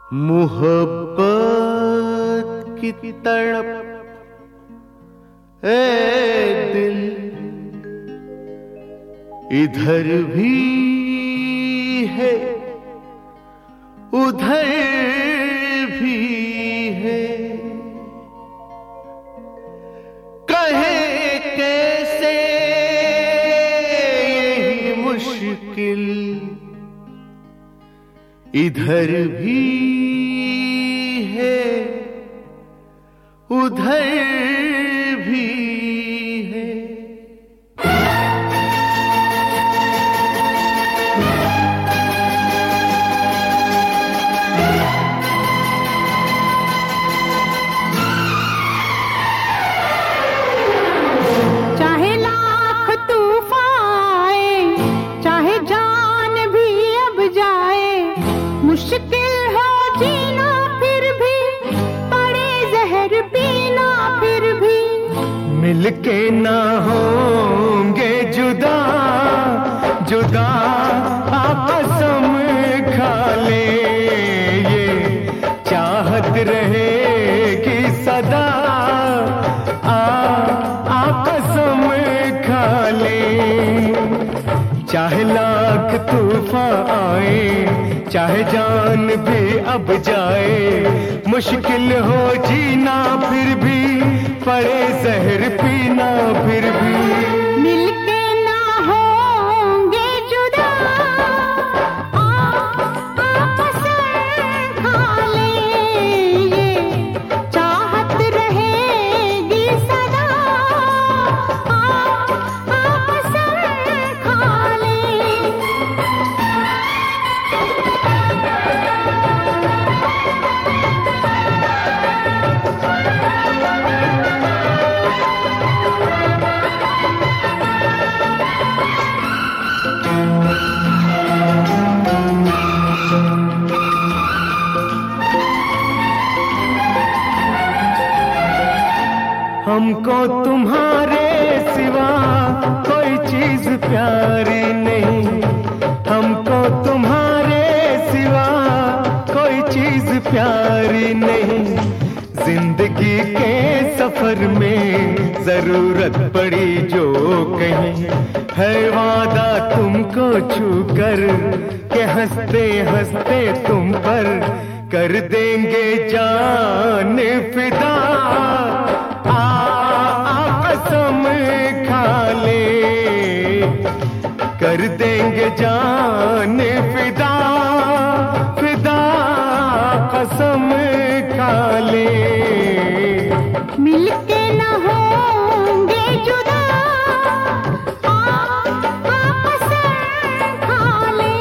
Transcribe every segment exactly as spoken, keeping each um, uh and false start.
मोहब्बत की तड़प ए दिल इधर भी है उधर भी है, कहे कैसे यही मुश्किल इधर भी है उधर भी है। चाहे लाख तूफान आए, चाहे जान भी अब जाए, मुश्किल हो जीना फिर भी, पड़े जहर पीना फिर भी, मिलके ना होंगे जुदा जुदा कसम खा ले, ये चाहत रहेगी सदा आ, आ कसम खा ले। चाहे लाख तूफान आए, चाहे जान भी अब जाए, मुश्किल हो जीना फिर भी, पड़े जहर पीना फिर भी, मिलके ना होंगे जुदा आ, आ कसम खा ले, ये चाहत रहेगी सदा आ, आ कसम खा ले। हमको तुम्हारे सिवा कोई चीज प्यारी नहीं, हमको तुम्हारे सिवा कोई चीज प्यारी नहीं, जिंदगी के सफर में जरूरत पड़ी जो कहीं, है वादा तुमको छूकर के हंसते हंसते तुम पर कर देंगे जान फिदा, आ, आ कसम खा ले, कर देंगे जान फिदा फिदा कसम खा ले। मिलके न होंगे जुदा आ, आ कसम खा ले।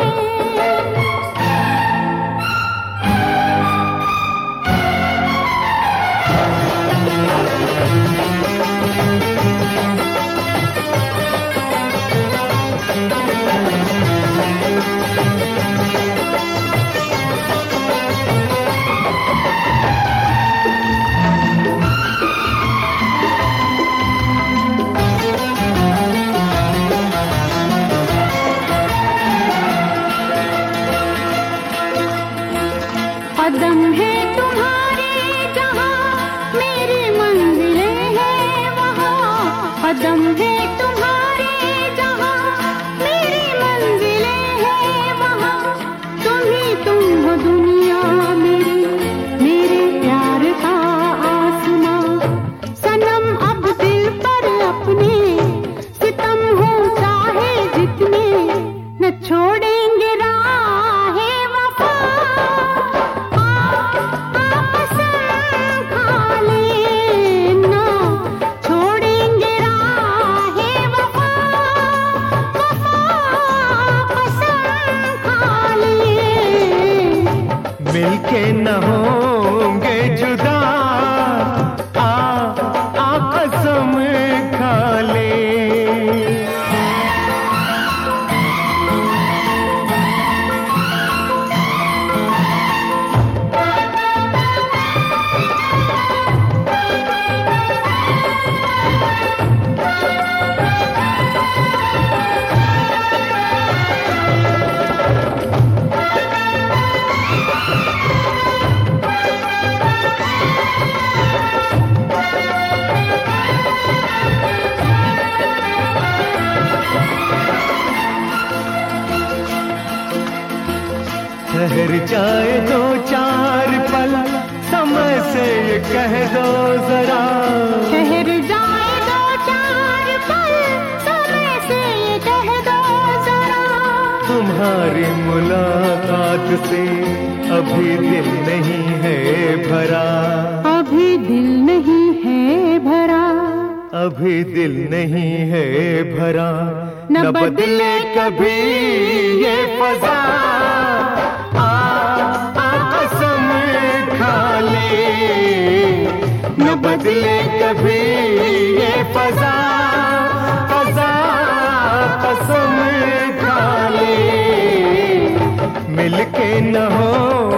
कदम है तुम्हारे जहाँ मेरी मंजिलें हैं वहाँ, कदम है तुम्हारे जहाँ मेरी मंजिलें हैं वहाँ, तुम ही तुम हो दुनिया मेरी, मेरे प्यार का आसमां, सनम अब दिल पर अपने सितम हो चाहे जितने, न छोड़ेंगे राहे वफा, मिलके न होंगे जुदा आ, आ कसम खा ले। ठहर जाए दो चार पल, समय से ये कह दो जरा। ठहर जाए दो चार पल, समय से ये कह दो जरा। तुम्हारी मुलाकात से अभी दिल नहीं है भरा, अभी दिल नहीं है भरा, अभी दिल नहीं है भरा। न बदले कभी ये फजा, आ, आ कसम खा ले। न बदले कभी ये फजा, फजा कसम खा ले। मिलके न हो